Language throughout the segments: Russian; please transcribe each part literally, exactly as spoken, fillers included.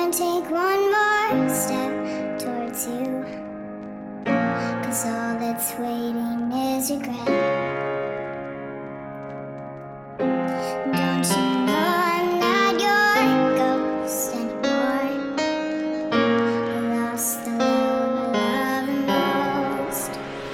can't take one more step towards you, 'cause all that's waiting is regret. Don't you know I'm not your ghost anymore? I lost the love I love most.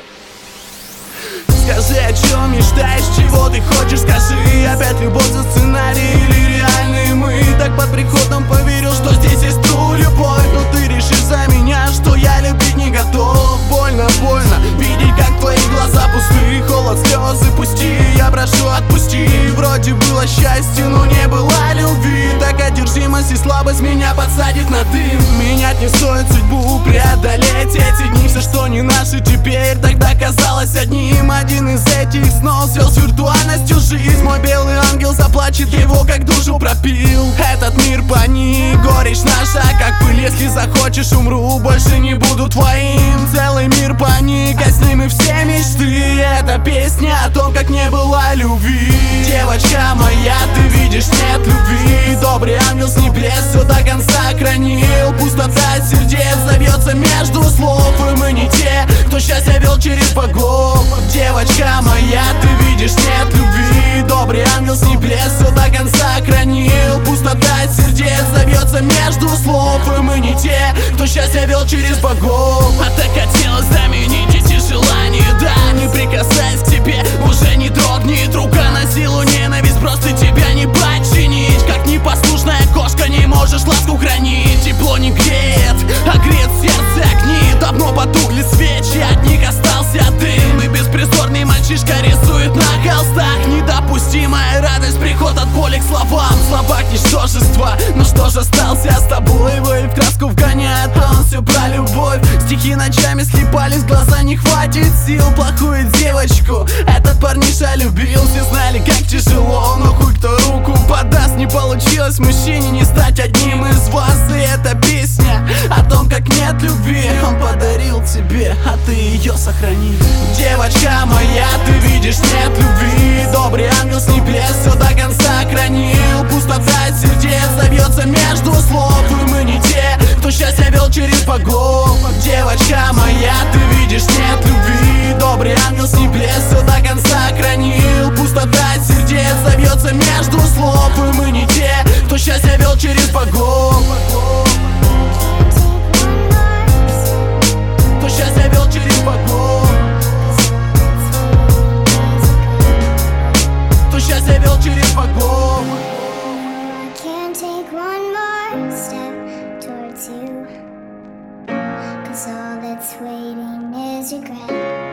Скажи, о чем мечтаешь, чего ты хочешь, скажи. Опять любовь за сценарий или реальный мы? Так под приходом поверил, что здесь есть true любовь. Но ты решишь за меня, что я любить не готов. Больно, больно видеть, как твои глаза пусты. Холод, слезы пусти, я прошу отпусти. Вроде было счастье, но не было любви. Так одержимость и слабость меня подсадит на дым. Менять не стоит судьбу, преодолеть эти дни. Все, что не наши теперь, тогда казалось одним. Один из этих снов свел с виртуальностью жизнь. Мой белый ангел заплачет, его как душу пропил. Этот мир паник, горечь наша как пыль. Если захочешь, умру, больше не буду твоим. Целый мир паник, а с ним и все мечты. Это песня о том, как не было любви. Девочка моя, ты видишь, нет любви. Добрый ангел с небес все до конца хранил. Пустота сердец зовется между слов. И мы не те, кто счастье вел через богов. Девочка моя, ты видишь, нет любви. Добрый ангел с небес все до конца хранил. Пустота сердец зовется между слов. И мы не те, кто счастье вел через богов. А так хотелось заменить эти желания, да. Не прикасаясь к тебе, уже не дрогнет рука. На силу ненависть, просто тебя не подчинить. Как непослушная кошка, не можешь ласку хранить. Тепло не греет, а греет сердце огни. Давно потухли свечи, от них остался дым. И беспризорный мальчишка рисует на холстах. Недопустимая радость, приход от боли к словам. Слова ничтожества, ну что ж, остался с тобой. Вы в краску вгоняет, он все про любовь. Стихи ночами слепались, глаза не хватит сил. Плохую девочку этот парниша любил. Все знали, как тяжело, но хуй кто руку подаст. Не получилось мужчине не стать одним из вас. И эта песня о том, как нет любви. Он подарил тебе, а ты ее сохрани. Девочка моя, ты видишь, нет любви. Добрый ангел с небес все до конца хранил. Пустота сердец зовется между слов. И мы не те, кто счастье вел через богов. Девочка моя, ты видишь, нет любви. Добрый ангел с небес все до конца хранил. Пустота сердец зовется между слов. И мы не те, кто счастье вел через богов. Кто счастье вел через богов. Кто счастье вел через богов. I can't take one more step towards you, 'cause all that's waiting is regret.